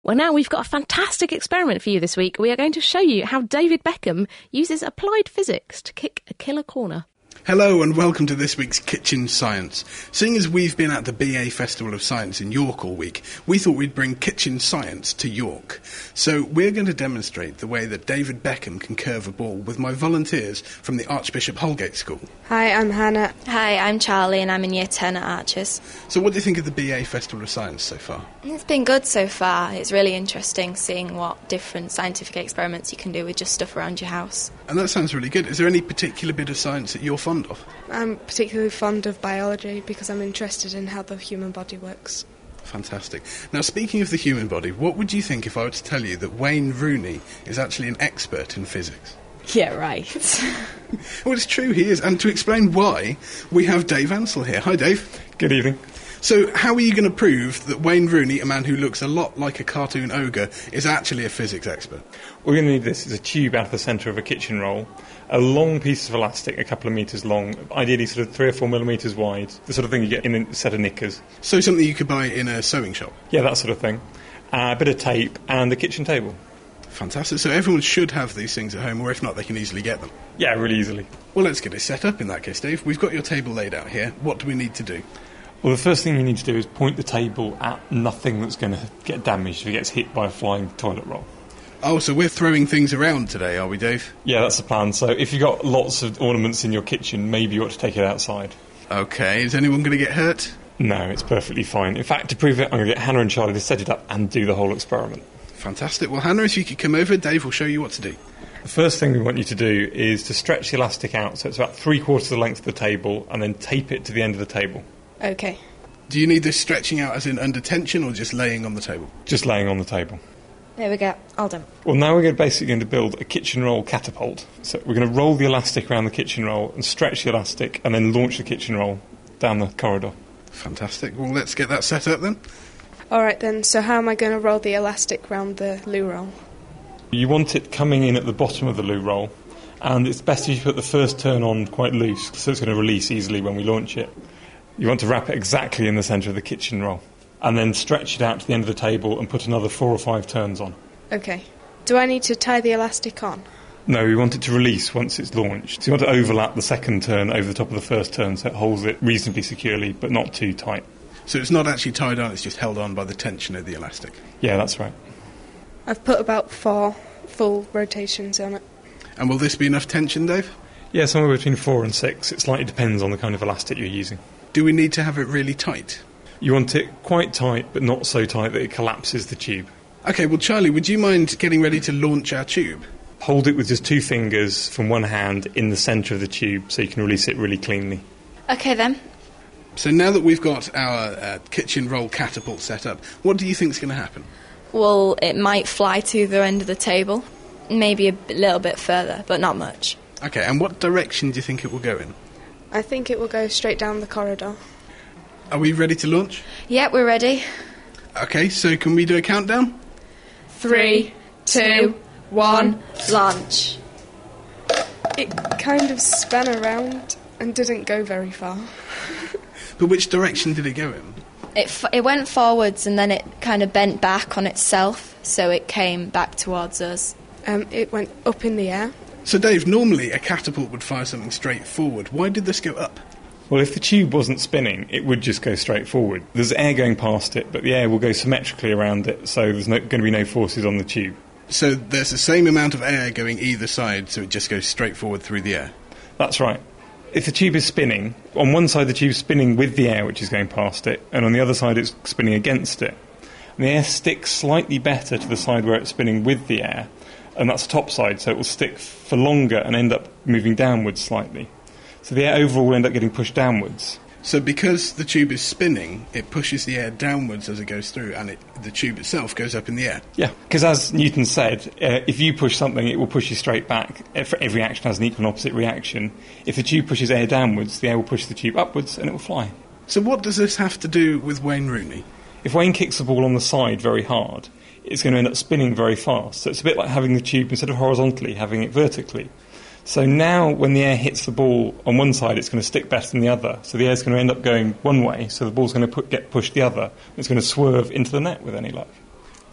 Well, now we've got a fantastic experiment for you this week. We are going to show you how David Beckham uses applied physics to kick a killer corner. Hello and welcome to this week's Kitchen Science. Seeing as we've been at the BA Festival of Science in York all week, we thought we'd bring kitchen science to York. So we're going to demonstrate the way that David Beckham can curve a ball with my volunteers from the Archbishop Holgate School. Hi, I'm Hannah. Hi, I'm Charlie and I'm in Year 10 at Archers. So what do you think of the BA Festival of Science so far? It's been good so far. It's really interesting seeing what different scientific experiments you can do with just stuff around your house. And that sounds really good. Is there any particular bit of science that you're fond of? I'm particularly fond of biology because I'm interested in how the human body works. Fantastic. Now, speaking of the human body, what would you think if I were to tell you that Wayne Rooney is actually an expert in physics? Yeah, right. Well, it's true, he is. And to explain why, we have Dave Ansell here. Hi, Dave. Good evening. So, how are you going to prove that Wayne Rooney, a man who looks a lot like a cartoon ogre, is actually a physics expert? We're going to need this as a tube out of the centre of a kitchen roll, a long piece of elastic, a couple of metres long, ideally sort of 3 or 4 millimetres wide, the sort of thing you get in a set of knickers. So something you could buy in a sewing shop? Yeah, that sort of thing. A bit of tape and a kitchen table. Fantastic. So everyone should have these things at home, or if not, they can easily get them? Yeah, really easily. Well, let's get it set up in that case, Dave. We've got your table laid out here. What do we need to do? Well, the first thing you need to do is point the table at nothing that's going to get damaged if it gets hit by a flying toilet roll. Oh, so we're throwing things around today, are we, Dave? Yeah, that's the plan. So if you've got lots of ornaments in your kitchen, maybe you ought to take it outside. OK, is anyone going to get hurt? No, it's perfectly fine. In fact, to prove it, I'm going to get Hannah and Charlie to set it up and do the whole experiment. Fantastic. Well, Hannah, if you could come over, Dave will show you what to do. The first thing we want you to do is to stretch the elastic out so it's about 3/4 of the length of the table and then tape it to the end of the table. OK. Do you need this stretching out as in under tension or just laying on the table? Just laying on the table. There we go, all done. Well, now we're basically going to build a kitchen roll catapult. So we're going to roll the elastic around the kitchen roll and stretch the elastic and then launch the kitchen roll down the corridor. Fantastic. Well, let's get that set up then. All right then, so how am I going to roll the elastic round the loo roll? You want it coming in at the bottom of the loo roll, and it's best if you put the first turn on quite loose, so it's going to release easily when we launch it. You want to wrap it exactly in the centre of the kitchen roll, and then stretch it out to the end of the table and put another 4 or 5 turns on. OK. Do I need to tie the elastic on? No, we want it to release once it's launched. So you want to overlap the second turn over the top of the first turn so it holds it reasonably securely, but not too tight. So it's not actually tied on, it's just held on by the tension of the elastic? Yeah, that's right. I've put about 4 full rotations on it. And will this be enough tension, Dave? Yeah, somewhere between 4 and 6. It slightly depends on the kind of elastic you're using. Do we need to have it really tight? You want it quite tight, but not so tight that it collapses the tube. OK, well, Charlie, would you mind getting ready to launch our tube? Hold it with just 2 fingers from one hand in the centre of the tube so you can release it really cleanly. OK then. So now that we've got our kitchen roll catapult set up, what do you think's going to happen? Well, it might fly to the end of the table, maybe a little bit further, but not much. OK, and what direction do you think it will go in? I think it will go straight down the corridor. Are we ready to launch? Yeah, we're ready. OK, so can we do a countdown? 3, 2, 1, launch. It kind of spun around and didn't go very far. But which direction did it go in? It went forwards and then it kind of bent back on itself, so it came back towards us. It went up in the air. So, Dave, normally a catapult would fire something straight forward. Why did this go up? Well, if the tube wasn't spinning, it would just go straight forward. There's air going past it, but the air will go symmetrically around it, so there's going to be no forces on the tube. So there's the same amount of air going either side, so it just goes straight forward through the air? That's right. If the tube is spinning, on one side the tube's spinning with the air which is going past it, and on the other side it's spinning against it. And the air sticks slightly better to the side where it's spinning with the air, and that's the top side, so it will stick for longer and end up moving downwards slightly. So the air overall will end up getting pushed downwards. So because the tube is spinning, it pushes the air downwards as it goes through, and the tube itself goes up in the air? Yeah, because as Newton said, if you push something, it will push you straight back. Every action has an equal and opposite reaction. If the tube pushes air downwards, the air will push the tube upwards, and it will fly. So what does this have to do with Wayne Rooney? If Wayne kicks the ball on the side very hard, it's going to end up spinning very fast. So it's a bit like having the tube, instead of horizontally, having it vertically. So now when the air hits the ball on one side, it's going to stick better than the other. So the air's going to end up going one way, so the ball's going to get pushed the other. It's going to swerve into the net with any luck.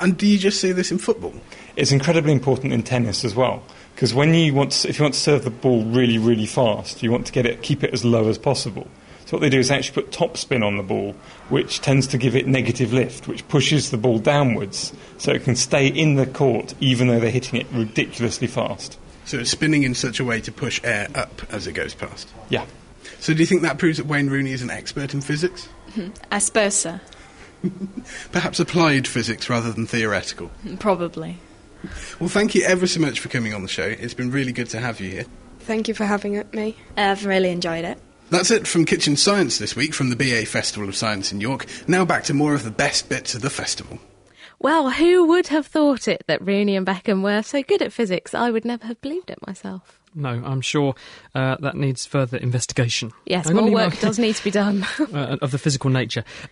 And do you just see this in football? It's incredibly important in tennis as well, because if you want to serve the ball really, really fast, you want to keep it as low as possible. So what they do is actually put topspin on the ball, which tends to give it negative lift, which pushes the ball downwards, so it can stay in the court even though they're hitting it ridiculously fast. So it's spinning in such a way to push air up as it goes past? Yeah. So do you think that proves that Wayne Rooney is an expert in physics? I suppose so. Perhaps applied physics rather than theoretical? Probably. Well, thank you ever so much for coming on the show. It's been really good to have you here. Thank you for having me. I've really enjoyed it. That's it from Kitchen Science this week from the BA Festival of Science in York. Now back to more of the best bits of the festival. Well, who would have thought it that Rooney and Beckham were so good at physics? I would never have believed it myself. No, I'm sure that needs further investigation. Yes, more work does need to be done. Of the physical nature.